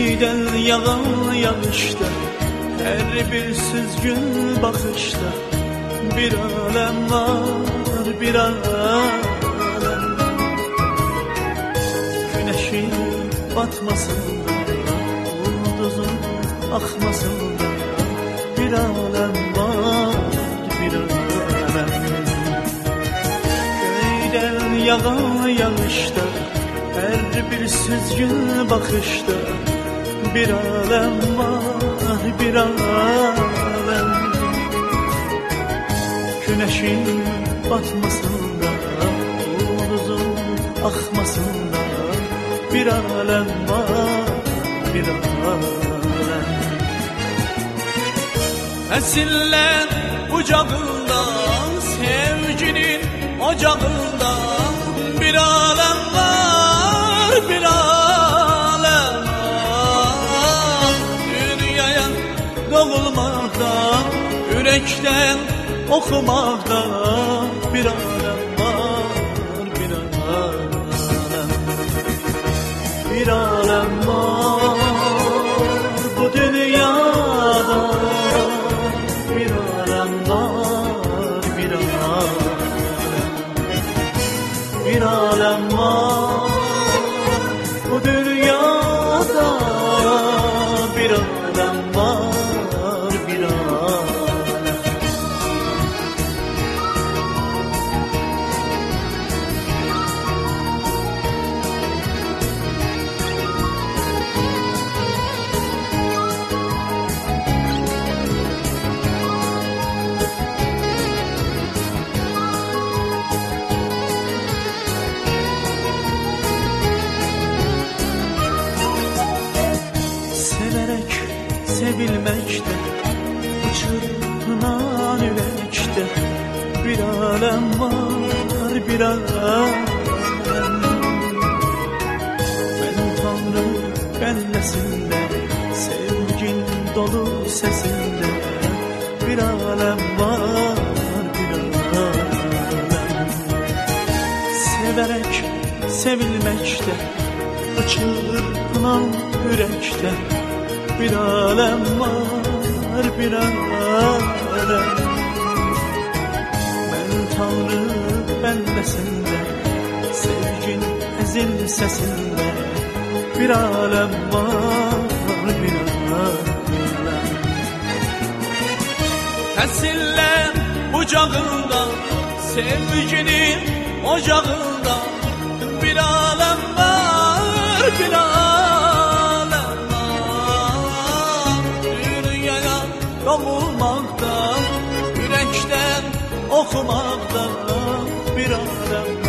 Göyden yağan yağışta, her bir süzgün bakışta bir alem var, bir alem. Güneşin batmasında, yıldızın akmasında bir alem var, bir alem. Göyden yağan yağışta, her bir süzgün bakışta bir alem var, bir alem. Güneşin batmasında, yıldızın akmasında bir alem var, bir alem. Nesiller bucağında, sevginin ocağında bir alem var, bir alem. Dünyaya doğulmakta, yürekten okumakta bir alem var, bir alem. Bir alem var bu dünyada, bir alem var, bir alem. Bir alem var bu dünyada, bir alem var, bir alem. Sevilmekte, çırpınan yürekte bir alem var, bir alem. Ben Tanrı benlesinde, sevgin dolu sesinde bir alem var, bir alem. Severek sevilmekte, çırpınan yürekte bir alem var, bir alem. Ben Tanrı benlesinde, sevgin ezil sesinde bir alem var, bir alem. Nesiller bucağında, sevginin ocağında bir alem var, bir alem. Doğulmakta, yürekten okumakta bir alem.